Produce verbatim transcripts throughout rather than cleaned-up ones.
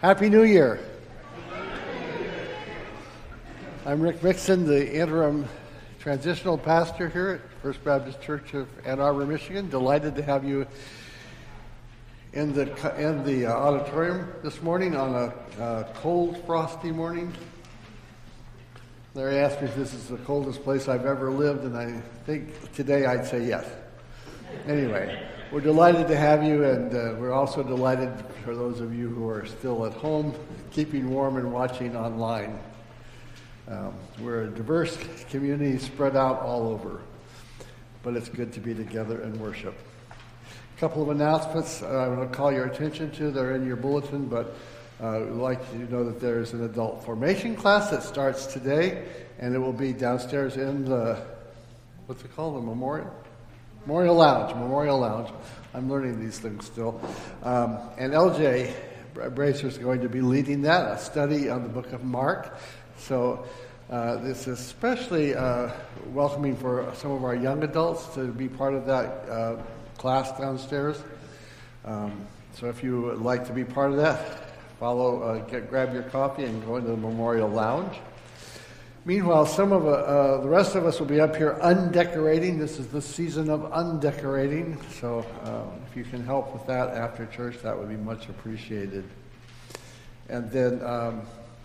Happy New Year. I'm Rick Mixon, the interim transitional pastor here at First Baptist Church of Ann Arbor, Michigan. Delighted to have you in the in the uh, auditorium this morning on a uh, cold, frosty morning. Larry asked me if this is the coldest place I've ever lived, and I think today I'd say yes. Anyway, we're delighted to have you, and uh, we're also delighted for those of you who are still at home, keeping warm and watching online. Um, we're a diverse community spread out all over, but it's good to be together and worship. A couple of announcements uh, I want to call your attention to. They're in your bulletin, but uh, we'd like you to know that there's an adult formation class that starts today, and it will be downstairs in the, what's it called, the Memorial? Memorial Lounge, Memorial Lounge. I'm learning these things still. Um, and L J Bracer is going to be leading that, a study on the book of Mark. So uh, this is especially uh, welcoming for some of our young adults to be part of that uh, class downstairs. Um, so if you would like to be part of that, follow, uh, get, grab your coffee and go into the Memorial Lounge. Meanwhile, some of uh, uh, the rest of us will be up here undecorating. This is the season of undecorating, so uh, if you can help with that after church, that would be much appreciated. And then um,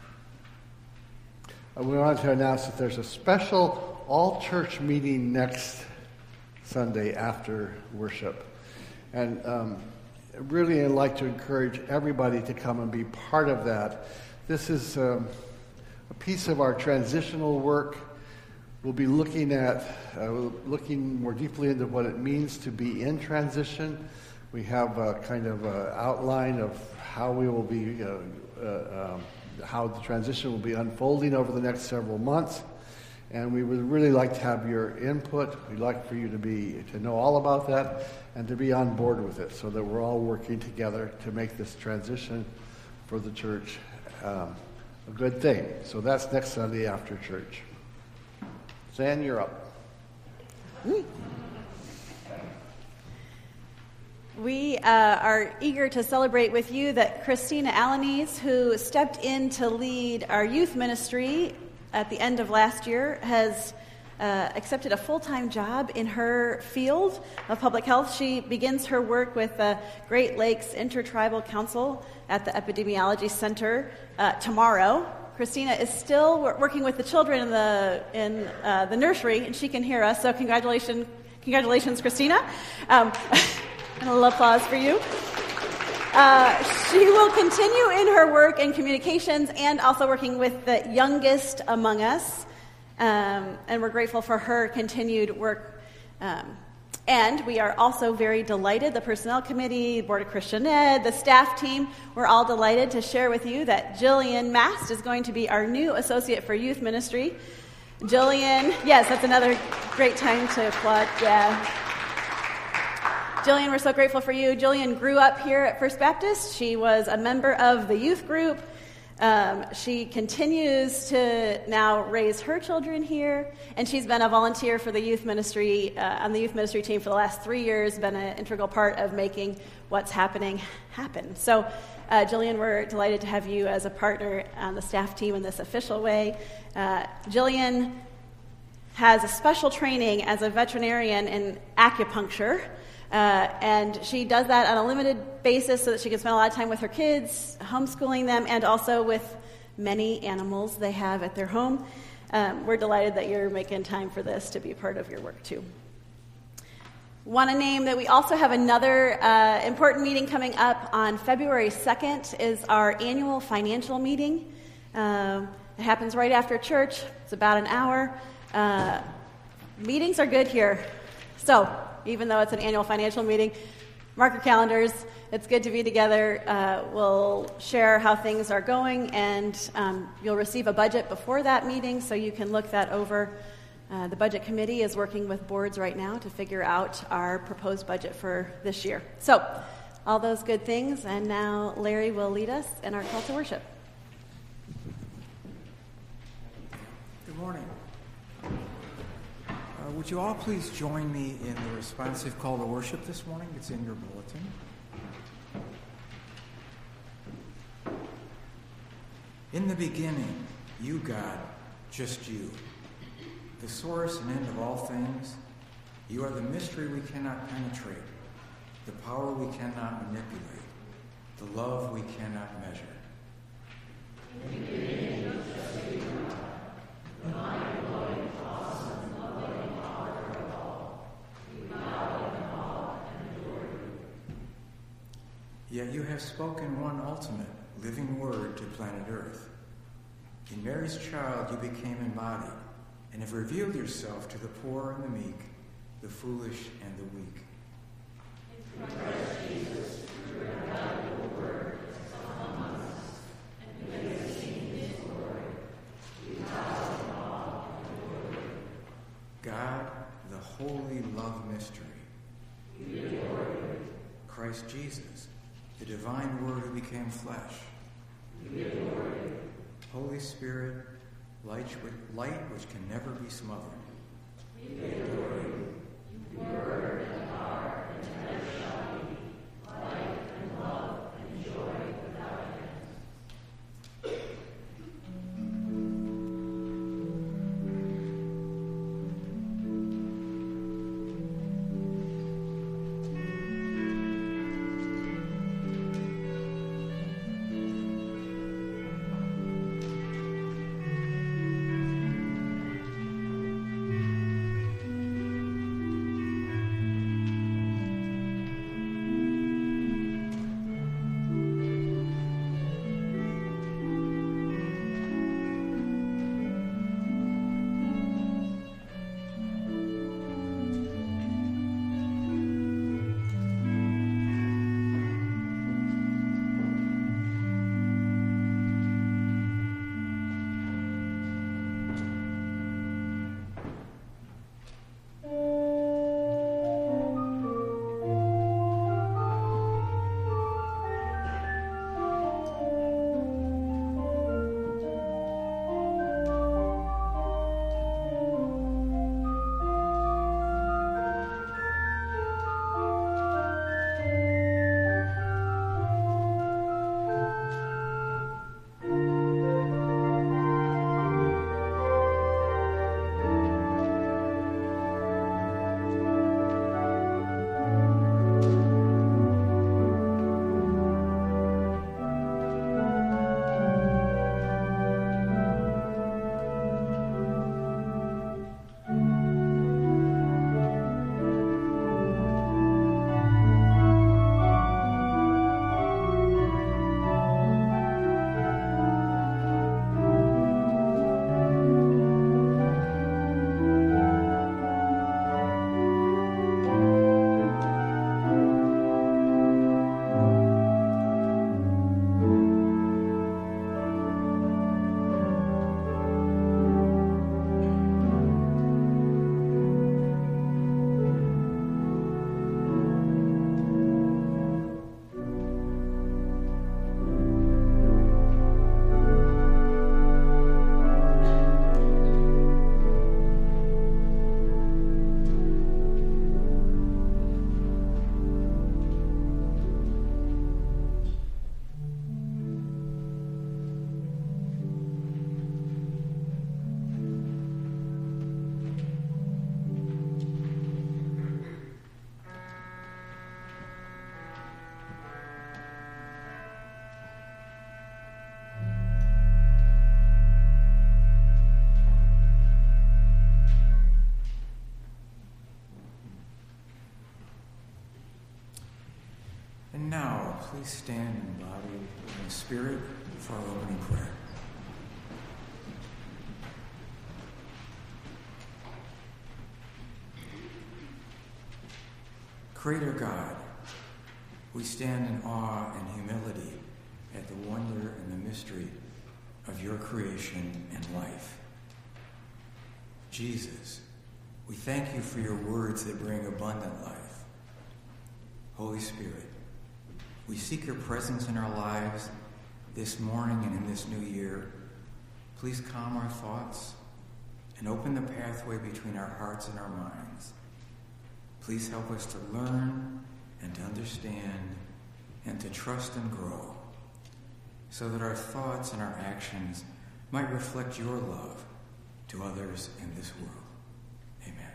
we wanted to announce that there's a special all-church meeting next Sunday after worship. And um, really I'd like to encourage everybody to come and be part of that. This is um, a piece of our transitional work. We'll be looking at, uh, looking more deeply into what it means to be in transition. We have a kind of an outline of how we will be, uh, uh, um, how the transition will be unfolding over the next several months. And we would really like to have your input. We'd like for you to be, to know all about that and to be on board with it so that we're all working together to make this transition for the church um, a good thing. So that's next Sunday after church. Zan, you're up. We uh, are eager to celebrate with you that Christina Alanis, who stepped in to lead our youth ministry at the end of last year, has uh, accepted a full-time job in her field of public health. She begins her work with the Great Lakes Intertribal Council at the Epidemiology Center uh, tomorrow. Christina is still working with the children in the in uh, the nursery, and she can hear us. So congratulations, congratulations, Christina! Um, and a little applause for you. Uh, she will continue in her work in communications and also working with the youngest among us, um, and we're grateful for her continued work. Um, And we are also very delighted, the Personnel Committee, Board of Christian Ed, the staff team, we're all delighted to share with you that Jillian Mast is going to be our new Associate for Youth Ministry. Jillian, yes, that's another great time to applaud, yeah. Jillian, we're so grateful for you. Jillian grew up here at First Baptist. She was a member of the youth group. Um, she continues to now raise her children here, and she's been a volunteer for the youth ministry, uh, on the youth ministry team for the last three years, been an integral part of making what's happening happen. So, uh, Jillian, we're delighted to have you as a partner on the staff team in this official way. Uh, Jillian has a special training as a veterinarian in acupuncture, Uh, and she does that on a limited basis so that she can spend a lot of time with her kids, homeschooling them, and also with many animals they have at their home. Um, we're delighted that you're making time for this to be part of your work, too. Want to name that we also have another uh, important meeting coming up on February second is our annual financial meeting. Um, it happens right after church. It's about an hour. Uh, meetings are good here. So, even though it's an annual financial meeting, mark your calendars. It's good to be together. Uh, we'll share how things are going, and um, you'll receive a budget before that meeting, so you can look that over. Uh, the budget committee is working with boards right now to figure out our proposed budget for this year. So, all those good things, and now Larry will lead us in our call to worship. Good morning. Uh, would you all please join me in the responsive call to worship this morning? It's in your bulletin. In the beginning, you, God, just you, the source and end of all things. You are the mystery we cannot penetrate, the power we cannot manipulate, the love we cannot measure. In the beginning, just you, the mind-blowing, awesome, loving power of all. We bow in awe and adore you. Yet you have spoken one ultimate, living word to planet Earth. In Mary's child, you became embodied and have revealed yourself to the poor and the meek, the foolish and the weak. In Christ Jesus, through your valuable word, among us, and we have seen his glory. We bow in awe and adore you. God, the holy love mystery. We adore you. Christ Jesus, the divine word who became flesh. We adore you. Holy Spirit, light, light which can never be smothered. We adore you. You were and are and ever shall be, light and love and joy without end. And now, please stand in body and spirit for our opening prayer. Creator God, we stand in awe and humility at the wonder and the mystery of your creation and life. Jesus, we thank you for your words that bring abundant life. Holy Spirit, we seek your presence in our lives this morning and in this new year. Please calm our thoughts and open the pathway between our hearts and our minds. Please help us to learn and to understand and to trust and grow. so that our thoughts and our actions might reflect your love to others in this world. Amen.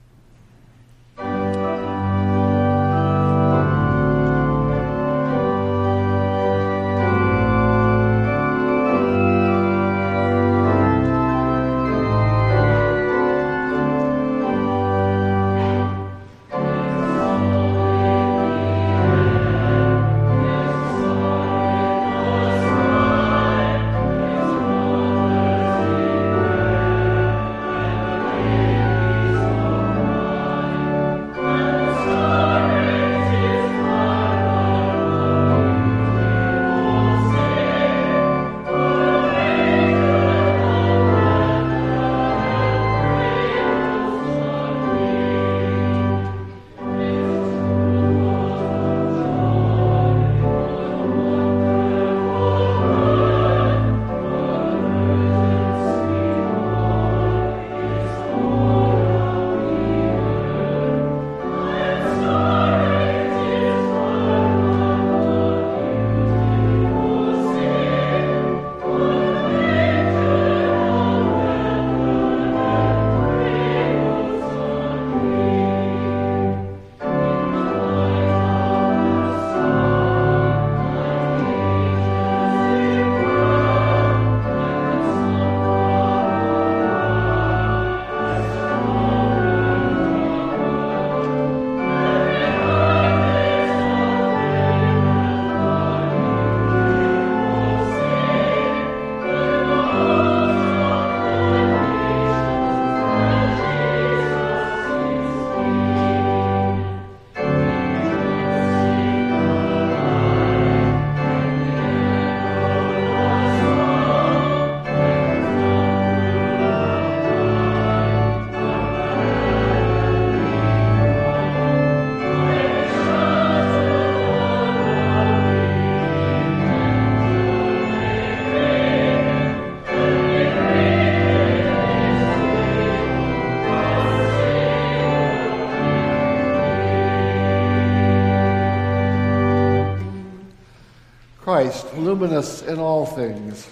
Christ, luminous in all things.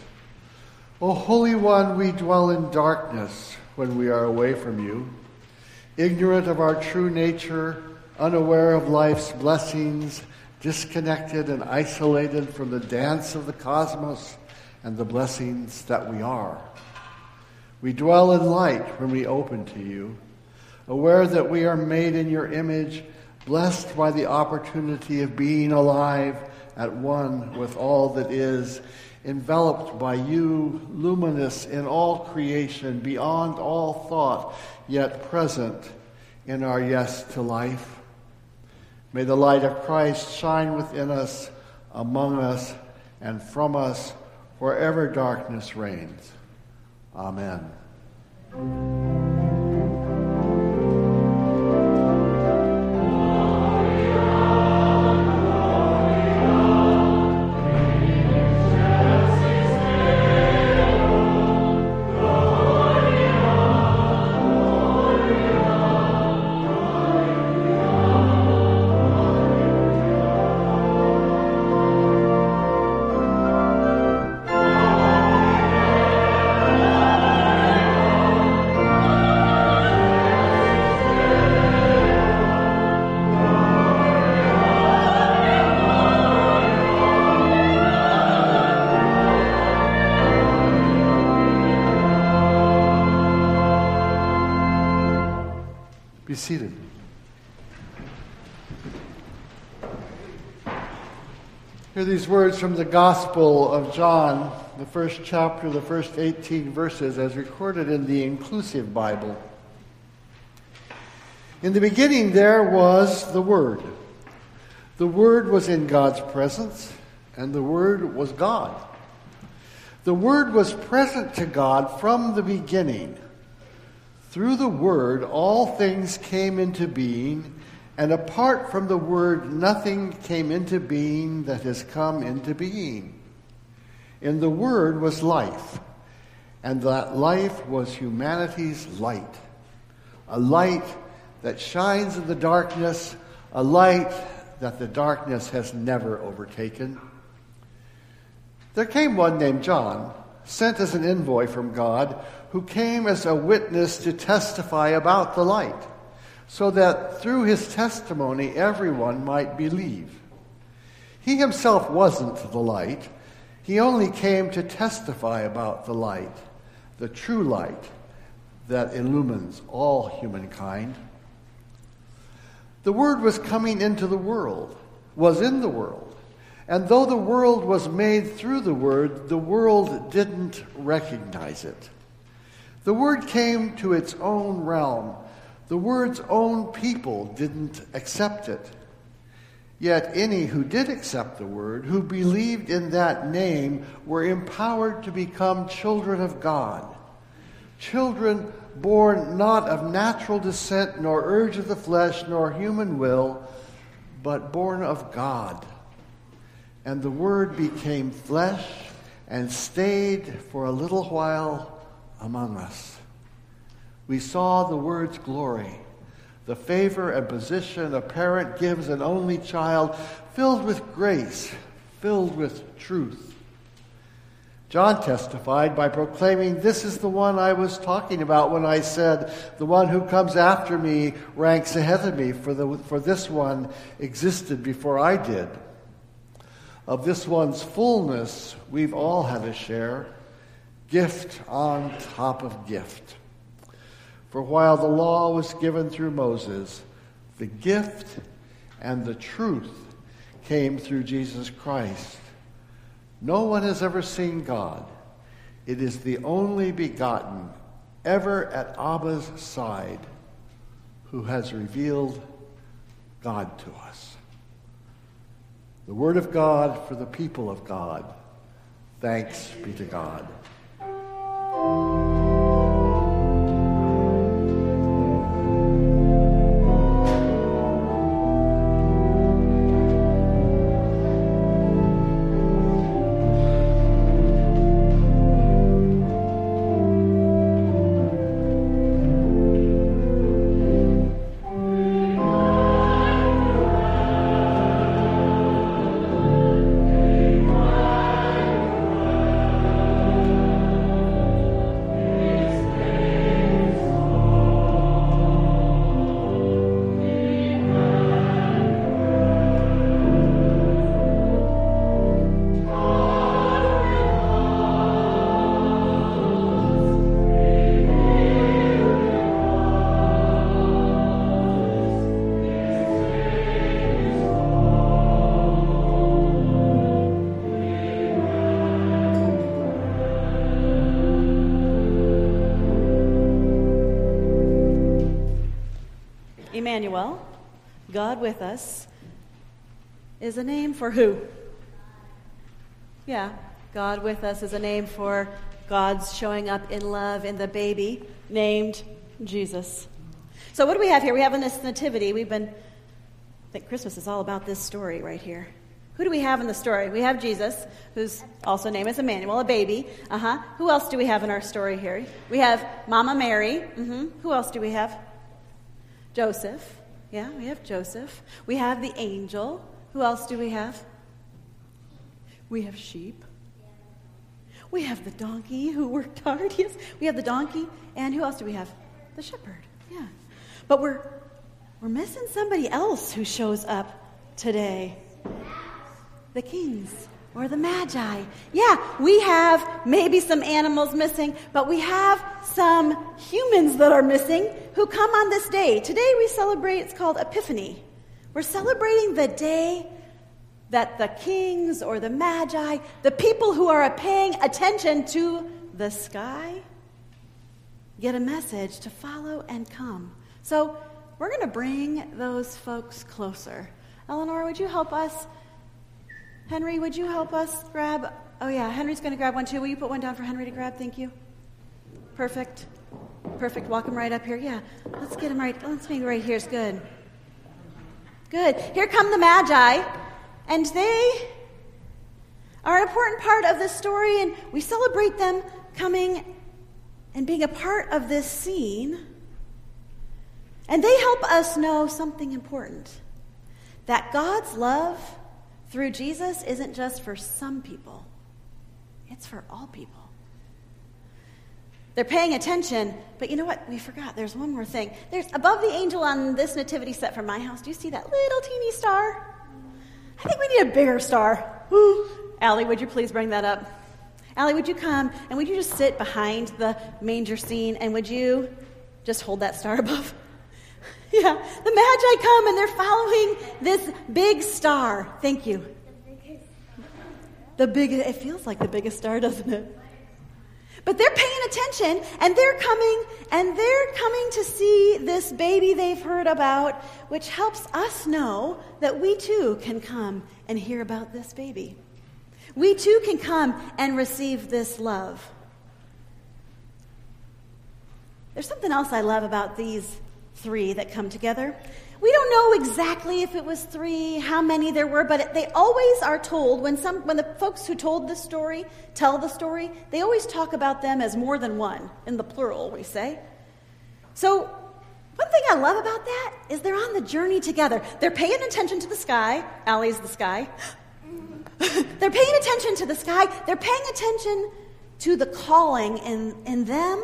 O Holy One, we dwell in darkness when we are away from you, ignorant of our true nature, unaware of life's blessings, disconnected and isolated from the dance of the cosmos and the blessings that we are. We dwell in light when we open to you, aware that we are made in your image, blessed by the opportunity of being alive at one with all that is, enveloped by you, luminous in all creation, beyond all thought, yet present in our yes to life. May the light of Christ shine within us, among us, and from us, wherever darkness reigns. Amen. Be seated. Hear these words from the Gospel of John, the first chapter, the first eighteen verses, as recorded in the Inclusive Bible. In the beginning there was the Word. The Word was in God's presence, and the Word was God. The Word was present to God from the beginning. Through the Word, all things came into being, and apart from the Word, nothing came into being that has come into being. In the Word was life, and that life was humanity's light, a light that shines in the darkness, a light that the darkness has never overtaken. There came one named John, sent as an envoy from God, who came as a witness to testify about the light, so that through his testimony everyone might believe. He himself wasn't the light. He only came to testify about the light, the true light that illumines all humankind. The Word was coming into the world, was in the world, and though the world was made through the Word, the world didn't recognize it. The Word came to its own realm. The Word's own people didn't accept it. Yet any who did accept the Word, who believed in that name, were empowered to become children of God. Children born not of natural descent, nor urge of the flesh, nor human will, but born of God. And the Word became flesh and stayed for a little while among us. We saw the Word's glory, the favor and position a parent gives an only child, filled with grace, filled with truth. John testified by proclaiming, "This is the one I was talking about when I said, 'The one who comes after me ranks ahead of me, for, the, for this one existed before I did.' Of this one's fullness, we've all had a share, gift on top of gift. For while the law was given through Moses, the gift and the truth came through Jesus Christ. No one has ever seen God. It is the only begotten, ever at Abba's side, who has revealed God to us." The Word of God for the people of God. Thanks be to God. Emmanuel, God with us, is a name for who? Yeah, God with us is a name for God's showing up in love in the baby named Jesus. So what do we have here? We have in this nativity, we've been, I think Christmas is all about this story right here. Who do we have in the story? We have Jesus, who's also named as Emmanuel, a baby. Uh-huh. Who else do we have in our story here? We have Mama Mary. Mm-hmm. Who else do we have? Joseph. Yeah, we have Joseph. We have the angel. Who else do we have? We have sheep. We have the donkey who worked hard. Yes, we have the donkey. And who else do we have? The shepherd. Yeah. But we're we're missing somebody else who shows up today. The kings or the magi. Yeah, we have maybe some animals missing, but we have some humans that are missing who come on this day. Today we celebrate, it's called Epiphany. We're celebrating the day that the kings or the magi, the people who are paying attention to the sky, get a message to follow and come. So we're going to bring those folks closer. Eleanor, would you help us? Henry, would you help us grab? Oh, yeah, Henry's going to grab one, too. Will you put one down for Henry to grab? Thank you. Perfect. Perfect. Walk him right up here. Yeah, let's get him right. Let's make it right here. It's good. Good. Here come the Magi, and they are an important part of this story, and we celebrate them coming and being a part of this scene. And they help us know something important, that God's love through Jesus isn't just for some people. It's for all people. They're paying attention, but you know what? We forgot. There's one more thing. There's above the angel on this nativity set from my house. Do you see that little teeny star? I think we need a bigger star. Ooh. Allie, would you please bring that up? Allie, would you come and would you just sit behind the manger scene and would you just hold that star above? Yeah, the Magi come and they're following this big star. Thank you. The big, it feels like the biggest star, doesn't it? But they're paying attention, and they're coming, and they're coming to see this baby they've heard about, which helps us know that we too can come and hear about this baby. We too can come and receive this love. There's something else I love about these three that come together. We don't know exactly if it was three, how many there were, but they always are told, when some when the folks who told the story tell the story, they always talk about them as more than one, in the plural, we say. So one thing I love about that is they're on the journey together. They're paying attention to the sky. Allie's the sky. They're paying attention to the sky. They're paying attention to the calling in, in them,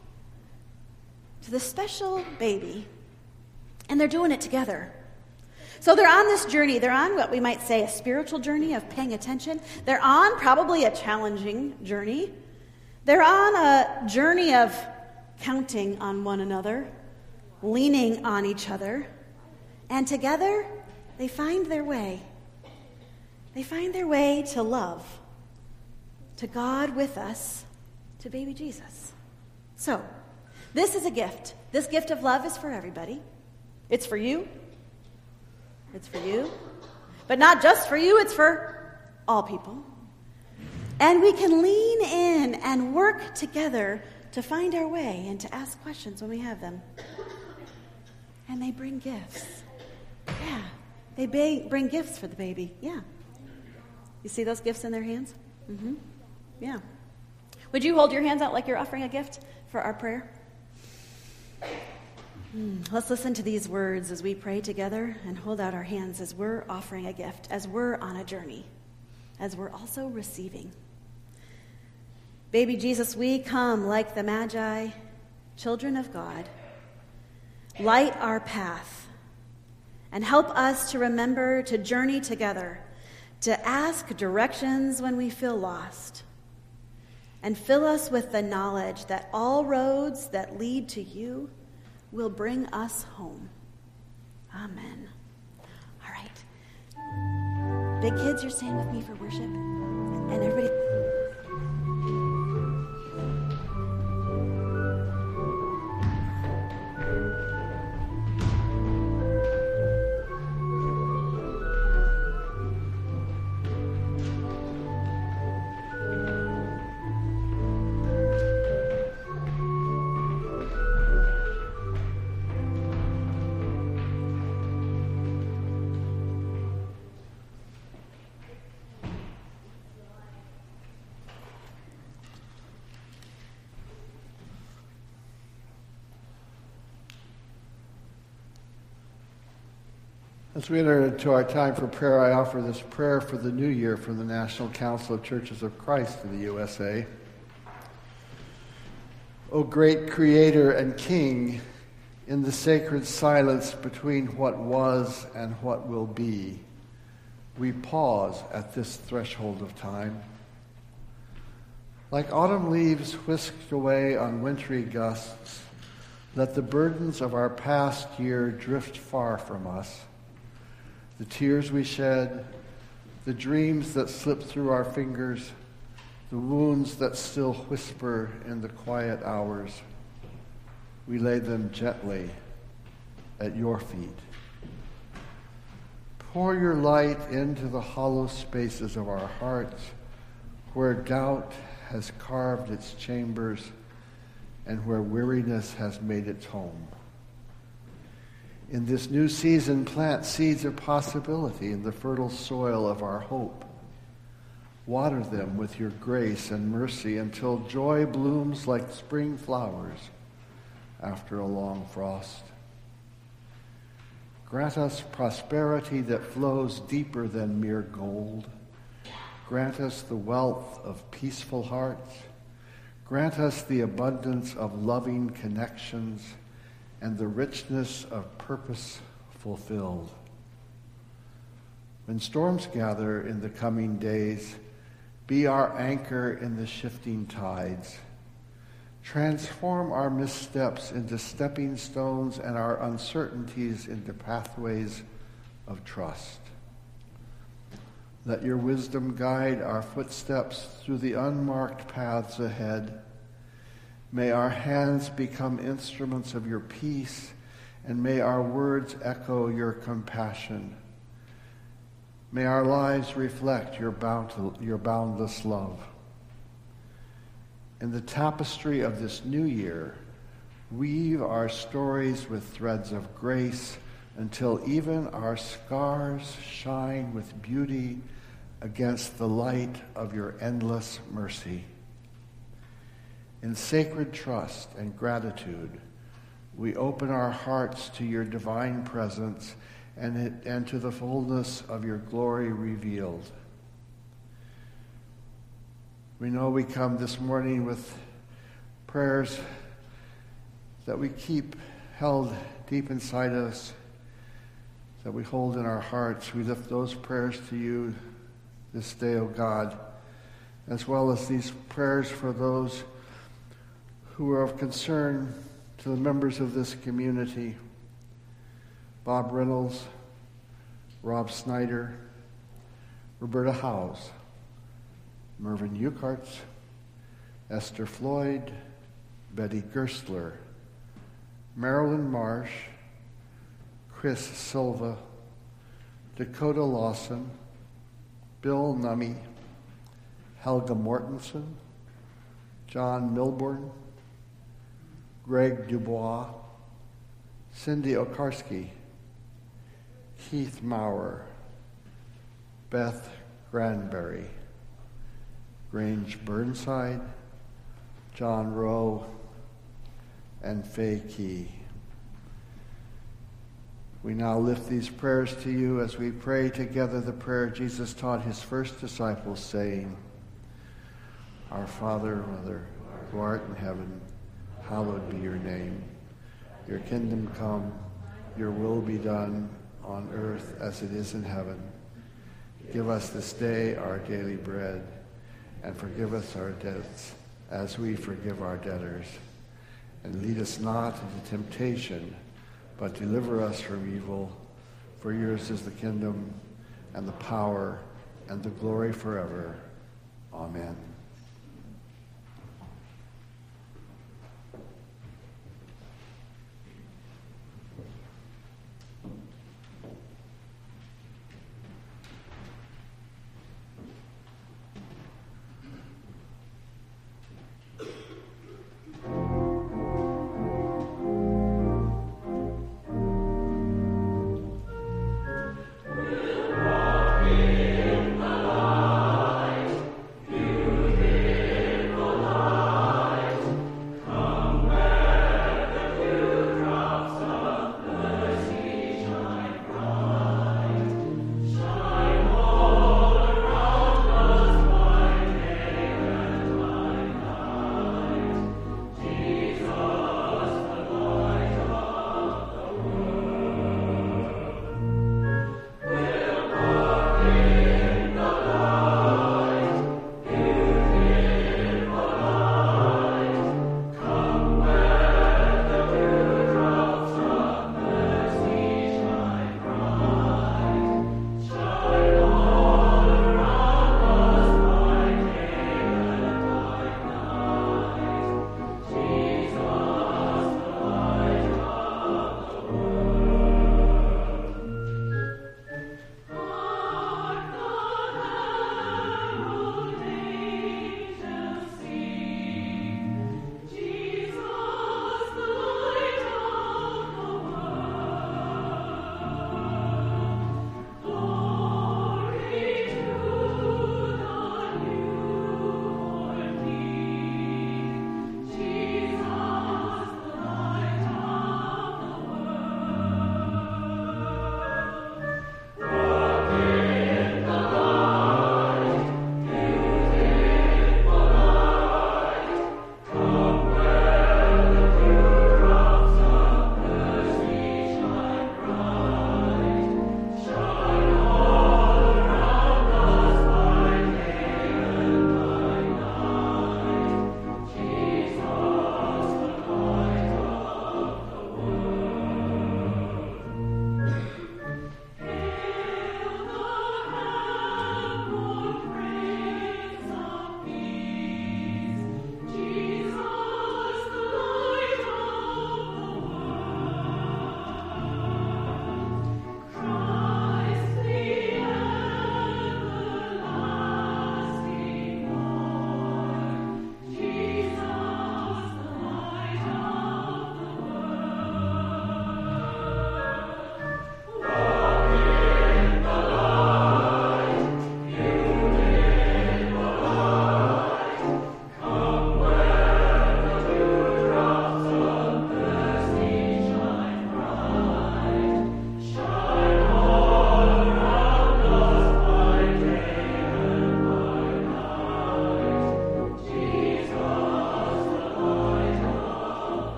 to the special baby. And they're doing it together. So they're on this journey. They're on what we might say a spiritual journey of paying attention. They're on probably a challenging journey. They're on a journey of counting on one another, leaning on each other. And together, they find their way. They find their way to love, to God with us, to baby Jesus. So, this is a gift. This gift of love is for everybody. It's for you. It's for you. But not just for you, it's for all people. And we can lean in and work together to find our way and to ask questions when we have them. And they bring gifts. Yeah. They ba- bring gifts for the baby. Yeah. You see those gifts in their hands? Mm-hmm. Yeah. Would you hold your hands out like you're offering a gift for our prayer? Mm, let's listen to these words as we pray together and hold out our hands as we're offering a gift, as we're on a journey, as we're also receiving. Baby Jesus, we come like the Magi, children of God. Light our path and help us to remember to journey together, to ask directions when we feel lost, and fill us with the knowledge that all roads that lead to you will bring us home. Amen. All right. Big kids, you're staying with me for worship. And everybody... As we enter into our time for prayer, I offer this prayer for the new year from the National Council of Churches of Christ in the U S A. O great Creator and King, in the sacred silence between what was and what will be, we pause at this threshold of time. Like autumn leaves whisked away on wintry gusts, let the burdens of our past year drift far from us. The tears we shed, the dreams that slip through our fingers, the wounds that still whisper in the quiet hours, we lay them gently at your feet. Pour your light into the hollow spaces of our hearts where doubt has carved its chambers and where weariness has made its home. In this new season, plant seeds of possibility in the fertile soil of our hope. Water them with your grace and mercy until joy blooms like spring flowers after a long frost. Grant us prosperity that flows deeper than mere gold, Grant us the wealth of peaceful hearts. Grant us the abundance of loving connections and the richness of purpose fulfilled. When storms gather in the coming days, be our anchor in the shifting tides. Transform our missteps into stepping stones and our uncertainties into pathways of trust. Let your wisdom guide our footsteps through the unmarked paths ahead. May our hands become instruments of your peace, and may our words echo your compassion. May our lives reflect your, bound, your boundless love. In the tapestry of this new year, weave our stories with threads of grace until even our scars shine with beauty against the light of your endless mercy. In sacred trust and gratitude, we open our hearts to your divine presence and, it, and to the fullness of your glory revealed. We know we come this morning with prayers that we keep held deep inside us, that we hold in our hearts. We lift those prayers to you this day, O God, as well as these prayers for those who are of concern to the members of this community. Bob Reynolds, Rob Snyder, Roberta Howes, Mervyn Eucharts, Esther Floyd, Betty Gerstler, Marilyn Marsh, Chris Silva, Dakota Lawson, Bill Nummy, Helga Mortensen, John Milburn, Greg Dubois, Cindy Okarski, Keith Maurer, Beth Granberry, Grange Burnside, John Rowe, and Faye Key. We now lift these prayers to you as we pray together the prayer Jesus taught his first disciples, saying, Our Father, Mother, who art in heaven, hallowed be your name. Your kingdom come, your will be done on earth as it is in heaven. Give us this day our daily bread, and forgive us our debts as we forgive our debtors. And lead us not into temptation, but deliver us from evil. For yours is the kingdom, and the power, and the glory forever. Amen. You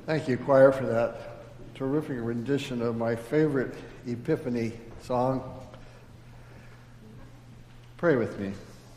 Thank you, choir, for that terrific rendition of my favorite Epiphany song. Pray with me.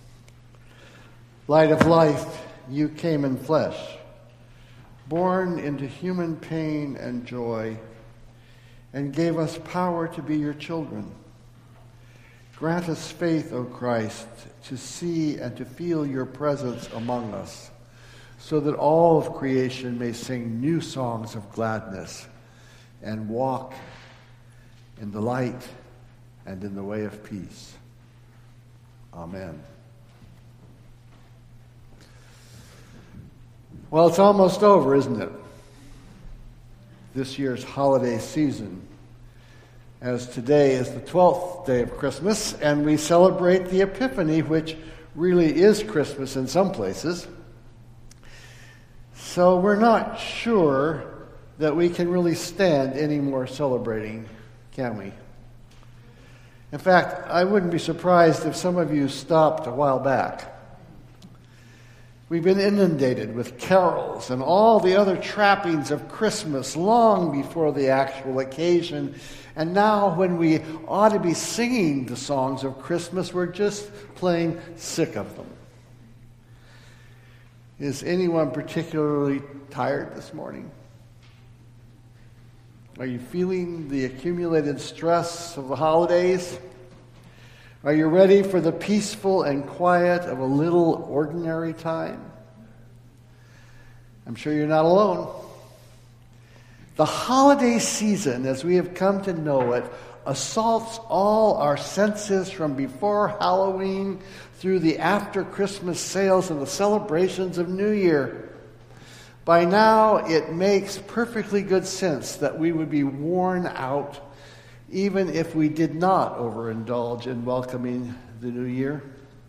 Light of life, you came in flesh, born into human pain and joy, and gave us power to be your children. Grant us faith, O Christ, to see and to feel your presence among us, so that all of creation may sing new songs of gladness and walk in the light and in the way of peace. Amen. Well, it's almost over, isn't it? This year's holiday season, as today is the twelfth day of Christmas, and we celebrate the Epiphany, which really is Christmas in some places. So we're not sure that we can really stand any more celebrating, can we? In fact, I wouldn't be surprised if some of you stopped a while back. We've been inundated with carols and all the other trappings of Christmas long before the actual occasion. And now when we ought to be singing the songs of Christmas, we're just plain sick of them. Is anyone particularly tired this morning? Are you feeling the accumulated stress of the holidays? Are you ready for the peaceful and quiet of a little ordinary time? I'm sure you're not alone. The holiday season, as we have come to know it, assaults all our senses from before Halloween through the after-Christmas sales and the celebrations of New Year. By now, it makes perfectly good sense that we would be worn out even if we did not overindulge in welcoming the new year.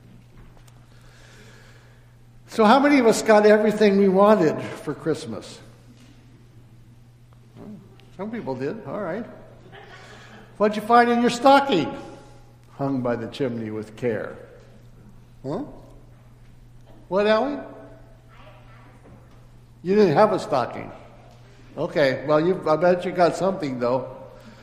So how many of us got everything we wanted for Christmas? Well, some people did. All right. What'd you find in your stocking? Hung by the chimney with care. Huh? What, Ellie? You didn't have a stocking. Okay, well, you, I bet you got something, though.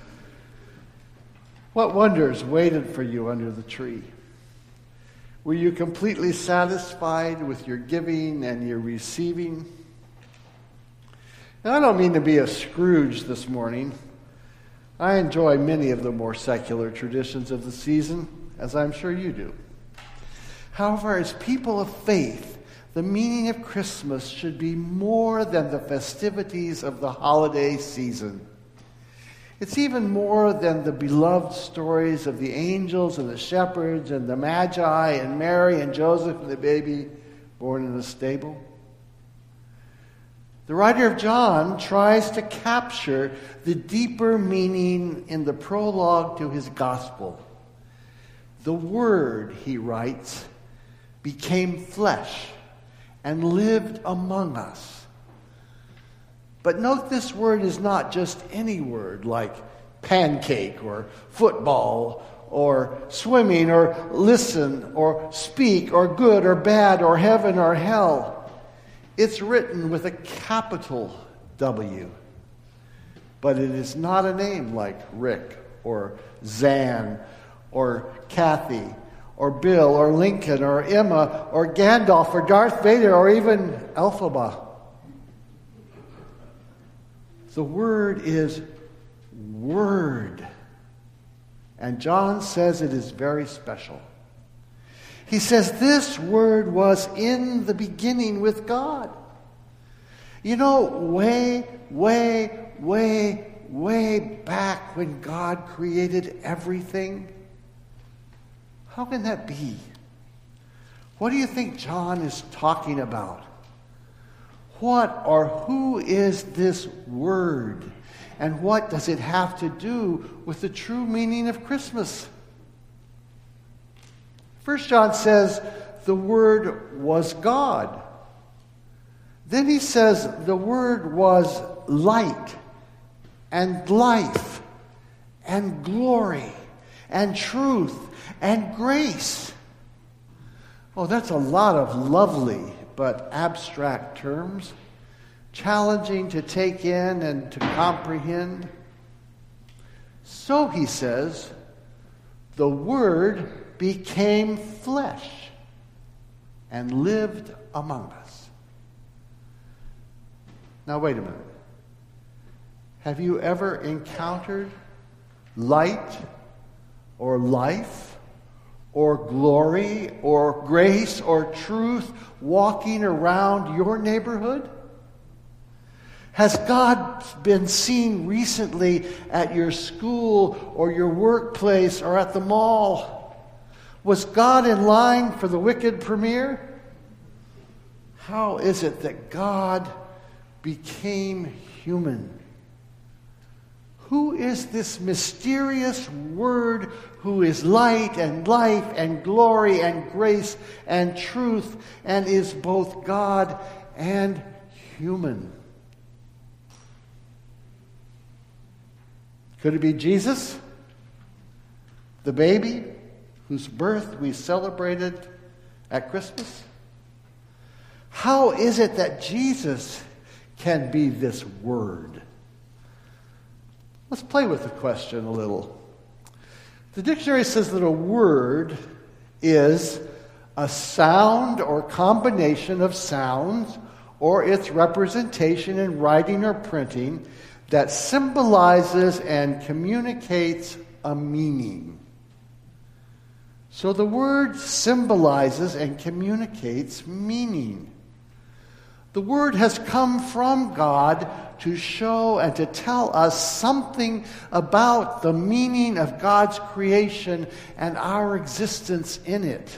What wonders waited for you under the tree? Were you completely satisfied with your giving and your receiving? Now, I don't mean to be a Scrooge this morning. I enjoy many of the more secular traditions of the season, as I'm sure you do. However, as people of faith, the meaning of Christmas should be more than the festivities of the holiday season. It's even more than the beloved stories of the angels and the shepherds and the Magi and Mary and Joseph and the baby born in a stable. The writer of John tries to capture the deeper meaning in the prologue to his gospel. The Word, he writes, became flesh and lived among us. But note, this word is not just any word like pancake or football or swimming or listen or speak or good or bad or heaven or hell. It's written with a capital W. But it is not a name like Rick or Zan or Kathy or Bill or Lincoln or Emma or Gandalf or Darth Vader or even Elphaba. The word is Word. And John says it is very special. He says this Word was in the beginning with God. You know, way, way, way, way back when God created everything. How can that be? What do you think John is talking about? What or who is this Word? And what does it have to do with the true meaning of Christmas? First John says the Word was God. Then he says the Word was light and life and glory and truth and grace. Oh, that's a lot of lovely but abstract terms. challenging to take in and to comprehend. So, he says, the Word became flesh and lived among us. Now, wait a minute. Have you ever encountered light or life or glory or grace or truth walking around your neighborhood? Has God been seen recently at your school or your workplace or at the mall? Was God in line for the Wicked premiere? How is it that God became human? Who is this mysterious Word who is light and life and glory and grace and truth and is both God and human? Could it be Jesus, the baby whose birth we celebrated at Christmas? How is it that Jesus can be this Word? Let's play with the question a little. The dictionary says that a word is a sound or combination of sounds or its representation in writing or printing that symbolizes and communicates a meaning. So the word symbolizes and communicates meaning. The Word has come from God to show and to tell us something about the meaning of God's creation and our existence in it.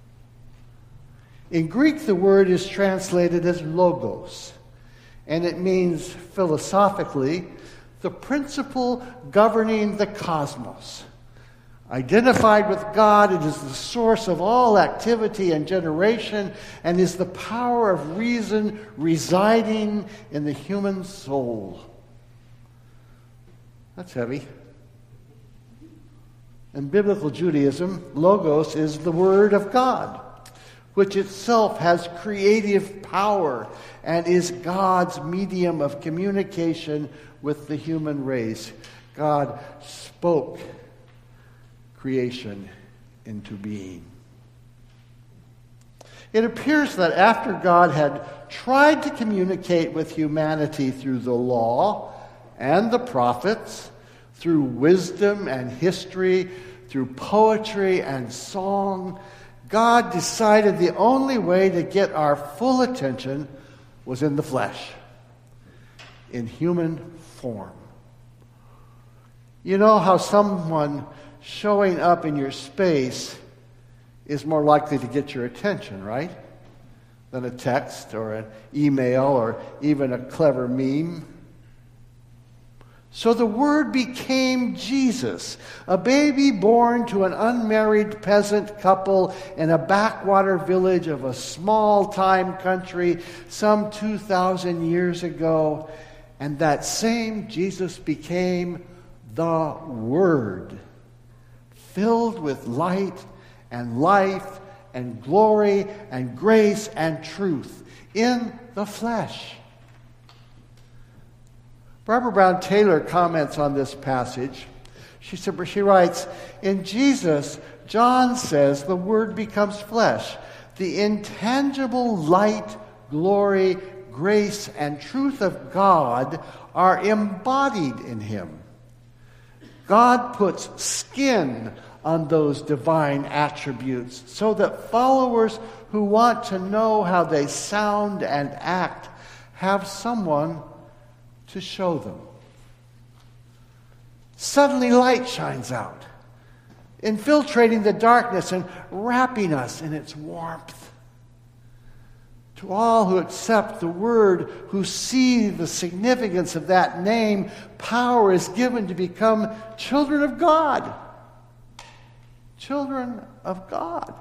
In Greek, the word is translated as logos, and it means philosophically the principle governing the cosmos. Identified with God, it is the source of all activity and generation and is the power of reason residing in the human soul. That's heavy. In biblical Judaism, logos is the Word of God, which itself has creative power and is God's medium of communication with the human race. God spoke creation into being. It appears that after God had tried to communicate with humanity through the law and the prophets, through wisdom and history, through poetry and song, God decided the only way to get our full attention was in the flesh, in human form. You know how someone showing up in your space is more likely to get your attention, right? Than a text or an email or even a clever meme. So the Word became Jesus, a baby born to an unmarried peasant couple in a backwater village of a small-time country some two thousand years ago. And that same Jesus became the Word, filled with light and life and glory and grace and truth in the flesh. Barbara Brown Taylor comments on this passage. She said, she writes, in Jesus, John says the Word becomes flesh. The intangible light, glory, grace, and truth of God are embodied in Him. God puts skin on those divine attributes so that followers who want to know how they sound and act have someone to show them. Suddenly light shines out, infiltrating the darkness and wrapping us in its warmth. To all who accept the Word, who see the significance of that name, power is given to become children of God. Children of God.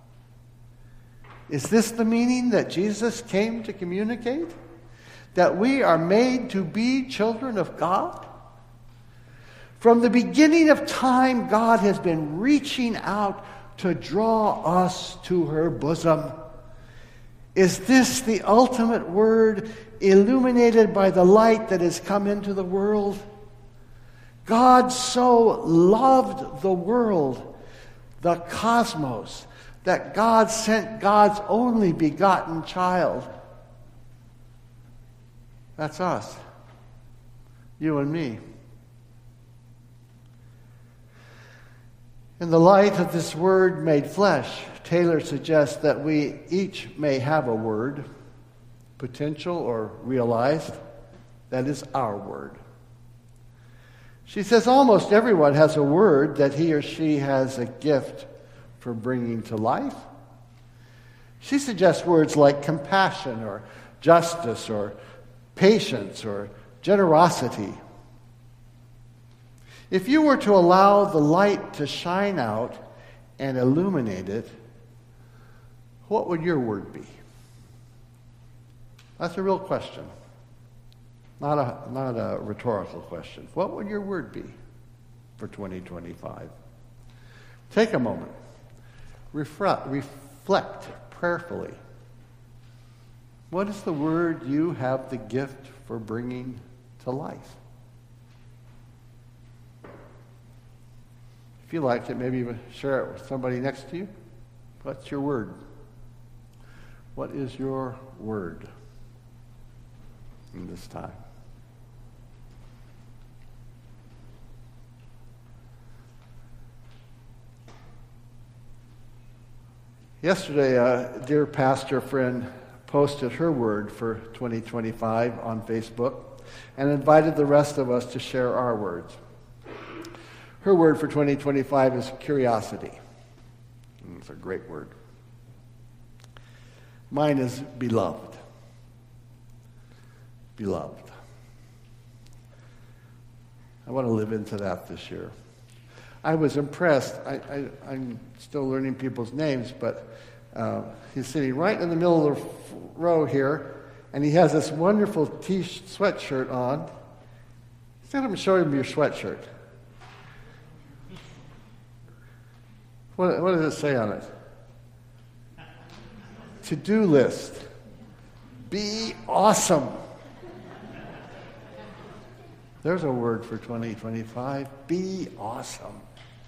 Is this the meaning that Jesus came to communicate? That we are made to be children of God? From the beginning of time, God has been reaching out to draw us to her bosom. Is this the ultimate word illuminated by the light that has come into the world? God so loved the world, the cosmos, that God sent God's only begotten child. That's us, you and me. In the light of this word made flesh, Taylor suggests that we each may have a word, potential or realized, that is our word. She says almost everyone has a word that he or she has a gift for bringing to life. She suggests words like compassion or justice or patience or generosity. If you were to allow the light to shine out and illuminate it, what would your word be? That's a real question. Not a, not a rhetorical question. What would your word be for twenty twenty-five? Take a moment. Reflect, reflect prayerfully. What is the word you have the gift for bringing to life? If you like it, maybe even share it with somebody next to you. What's your word? What is your word in this time? Yesterday, a dear pastor friend posted her word for twenty twenty-five on Facebook and invited the rest of us to share our words. Her word for twenty twenty-five is curiosity. It's a great word. Mine is beloved. Beloved. I want to live into that this year. I was impressed. I, I, I'm still learning people's names, but uh, he's sitting right in the middle of the row here, and he has this wonderful t sweatshirt on. Instead of showing him your sweatshirt. What, what does it say on it? To-do list. Be awesome. There's a word for twenty twenty-five. Be awesome.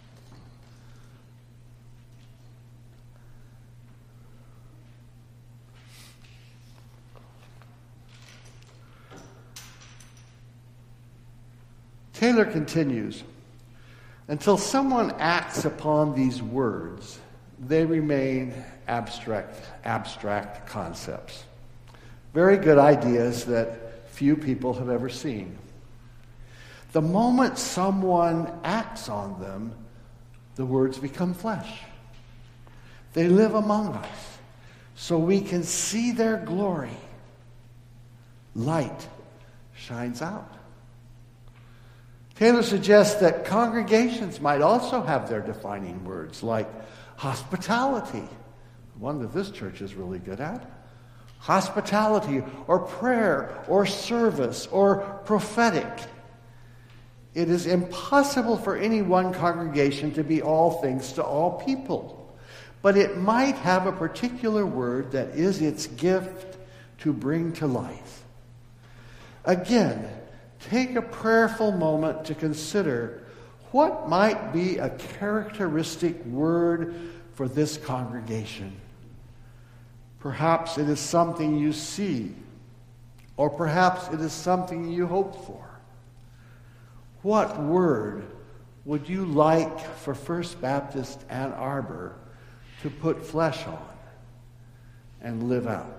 Taylor continues, until someone acts upon these words, they remain abstract, abstract concepts. Very good ideas that few people have ever seen. The moment someone acts on them, the words become flesh. They live among us, so we can see their glory. Light shines out. Taylor suggests that congregations might also have their defining words, like hospitality, one that this church is really good at. Hospitality, or prayer, or service, or prophetic. It is impossible for any one congregation to be all things to all people, but it might have a particular word that is its gift to bring to life. Again, take a prayerful moment to consider what might be a characteristic word for this congregation. Perhaps it is something you see, or perhaps it is something you hope for. What word would you like for First Baptist Ann Arbor to put flesh on and live out?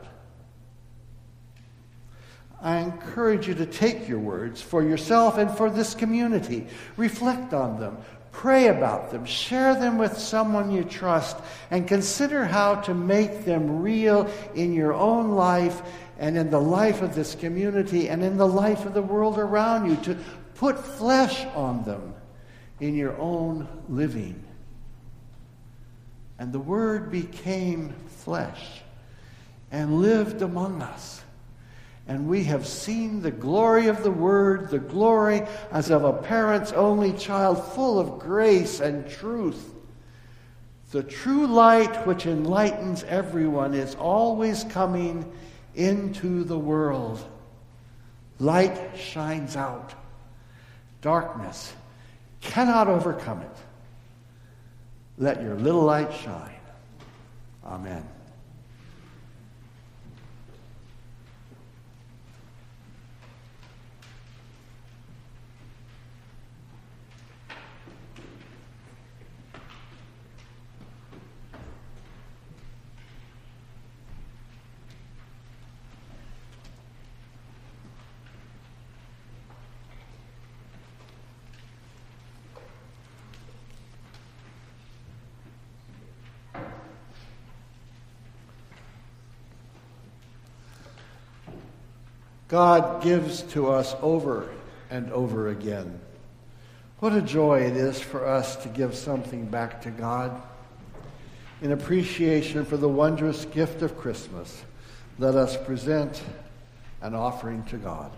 I encourage you to take your words for yourself and for this community. Reflect on them. Pray about them. Share them with someone you trust. And consider how to make them real in your own life and in the life of this community and in the life of the world around you. To put flesh on them in your own living. And the Word became flesh and lived among us. And we have seen the glory of the Word, the glory as of a parent's only child, full of grace and truth. The true light which enlightens everyone is always coming into the world. Light shines out. Darkness cannot overcome it. Let your little light shine. Amen. God gives to us over and over again. What a joy it is for us to give something back to God. In appreciation for the wondrous gift of Christmas, let us present an offering to God.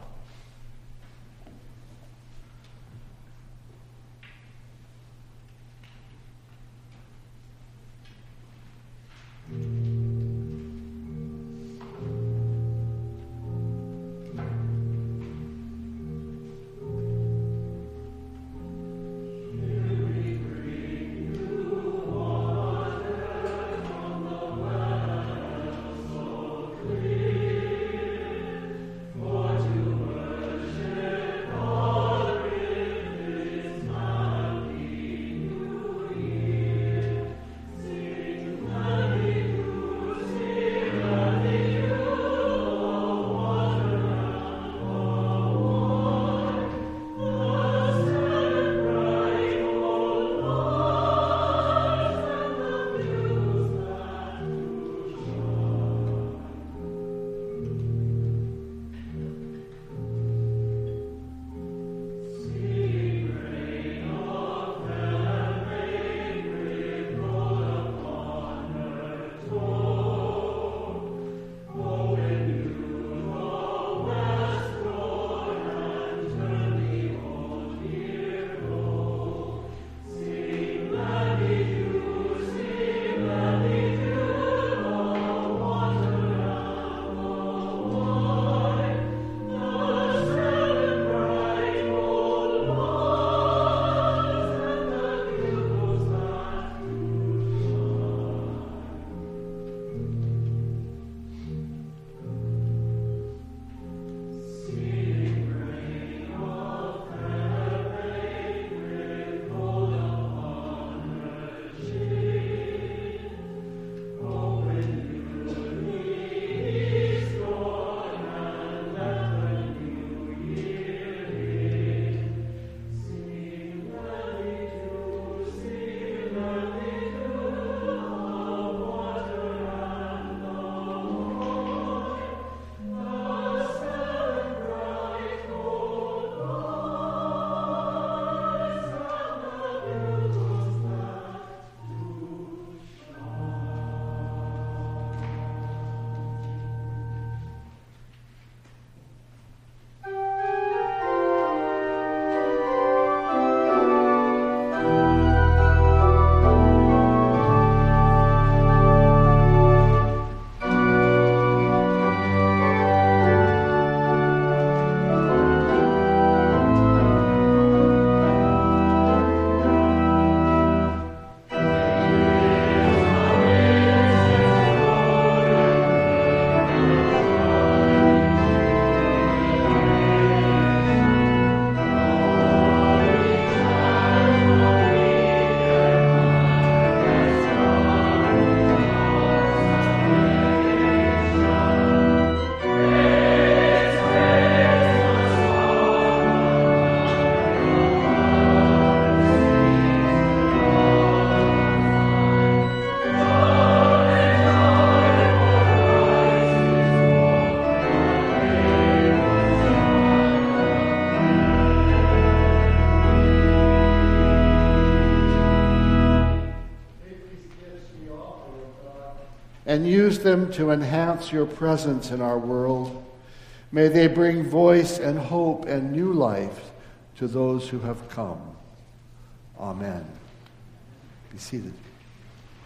and use them to enhance your presence in our world. May they bring voice and hope and new life to those who have come. Amen. Be seated.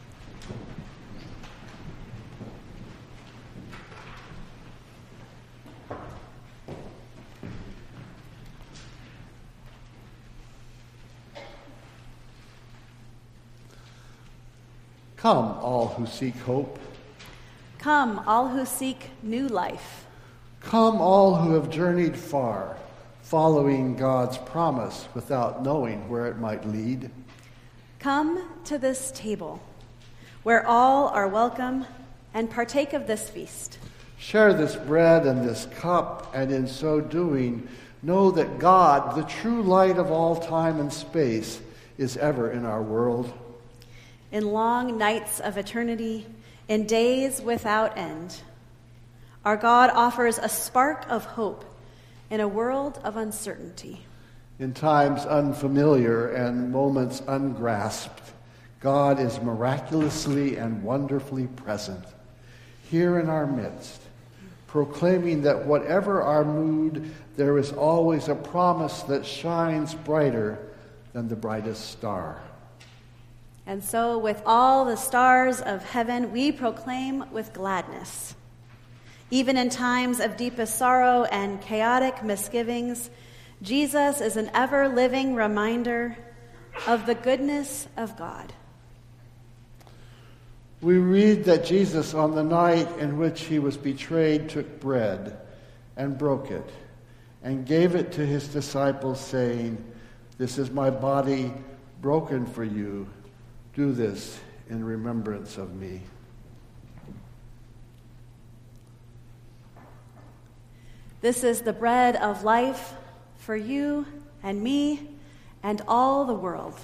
Come, all who seek hope. Come, all who seek new life. Come, all who have journeyed far, following God's promise without knowing where it might lead. Come to this table, where all are welcome, and partake of this feast. Share this bread and this cup, and in so doing, know that God, the true light of all time and space, is ever in our world. In long nights of eternity, in days without end, our God offers a spark of hope in a world of uncertainty. In times unfamiliar and moments ungrasped, God is miraculously and wonderfully present here in our midst, proclaiming that whatever our mood, there is always a promise that shines brighter than the brightest star. And so, with all the stars of heaven, we proclaim with gladness. Even in times of deepest sorrow and chaotic misgivings, Jesus is an ever-living reminder of the goodness of God. We read that Jesus, on the night in which he was betrayed, took bread and broke it and gave it to his disciples, saying, "This is my body broken for you. Do this in remembrance of me." This is the bread of life for you and me and all the world.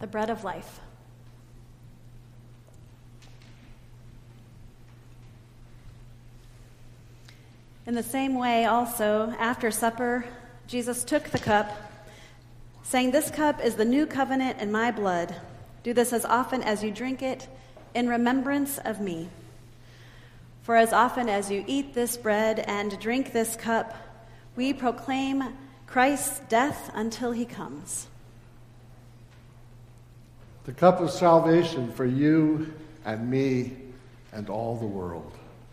the bread of life. In the same way, also, after supper, Jesus took the cup, saying, "This cup is the new covenant in my blood. Do this as often as you drink it in remembrance of me. For as often as you eat this bread and drink this cup, we proclaim Christ's death until he comes." The cup of salvation for you and me and all the world.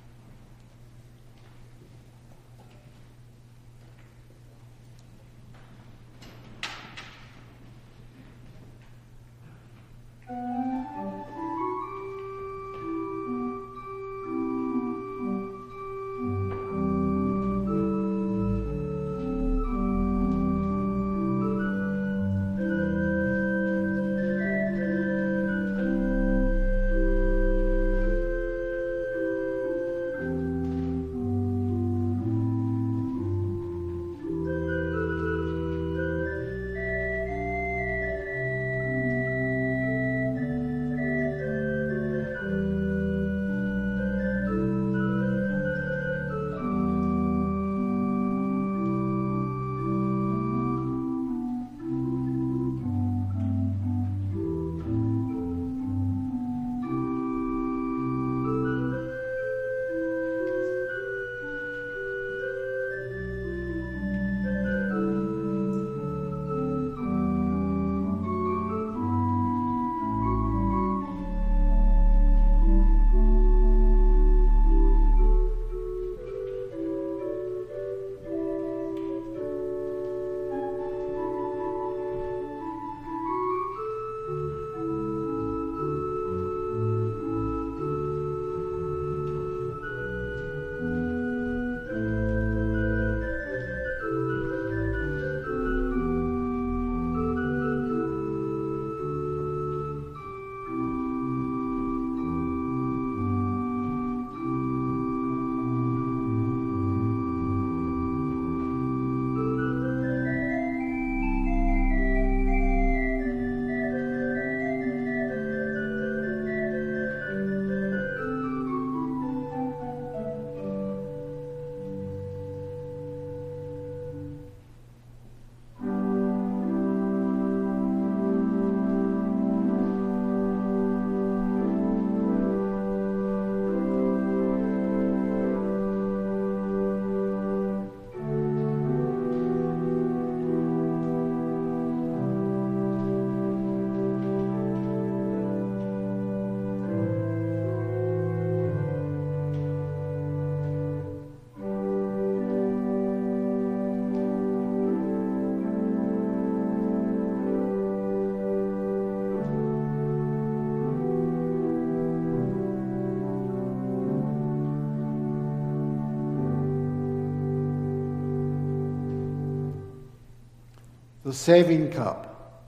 The saving cup.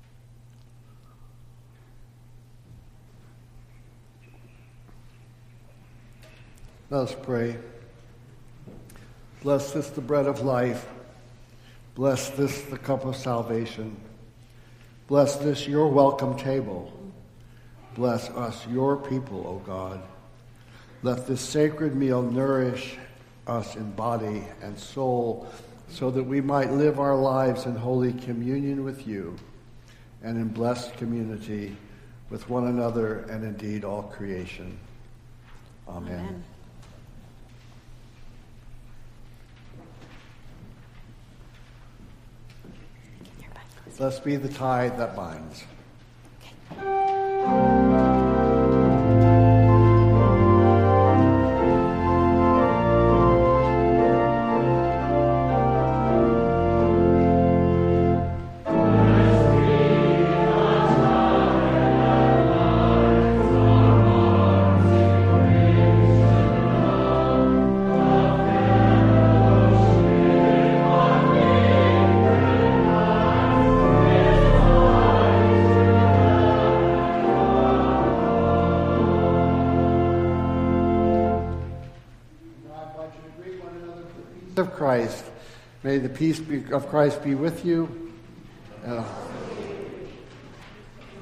Let us pray. Bless this, the bread of life. Bless this, the cup of salvation. Bless this, your welcome table. Bless us, your people, O God. Let this sacred meal nourish us in body and soul, so that we might live our lives in holy communion with you and in blessed community with one another and indeed all creation. Amen. Amen. Blessed be the tie that binds. Of Christ. May the peace be, of Christ be with you. Uh,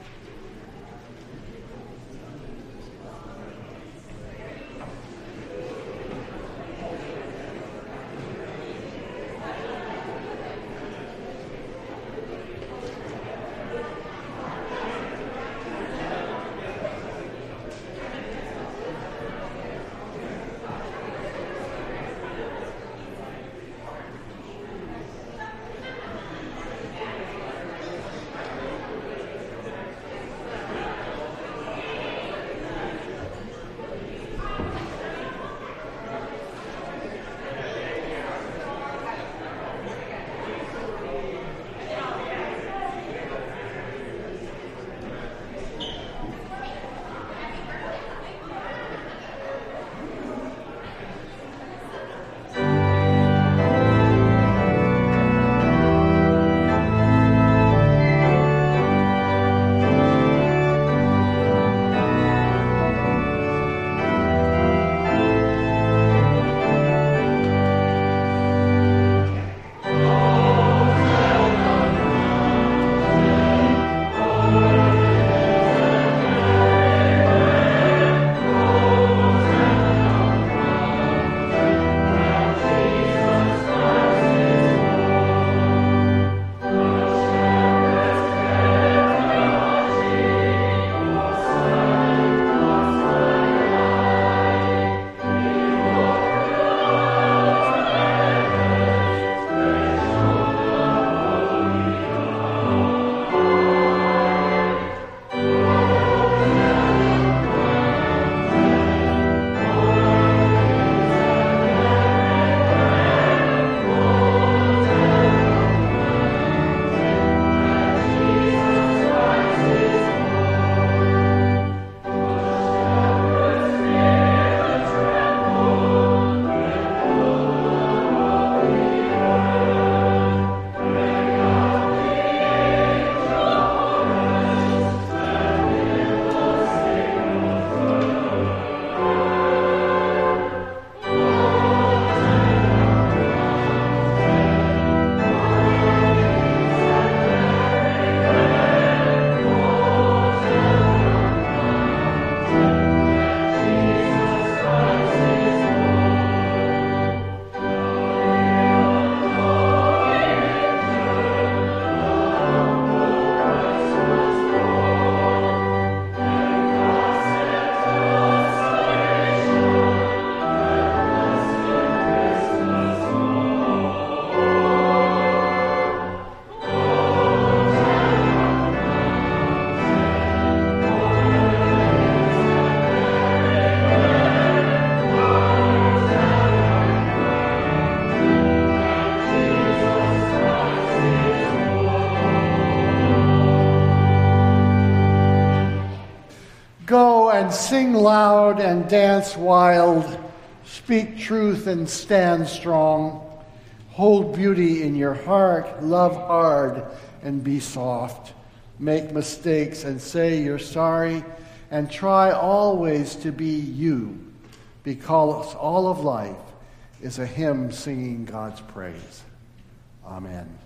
Go and sing loud and dance wild. Speak truth and stand strong. Hold beauty in your heart. Love hard and be soft. Make mistakes and say you're sorry. And try always to be you, because all of life is a hymn singing God's praise. Amen.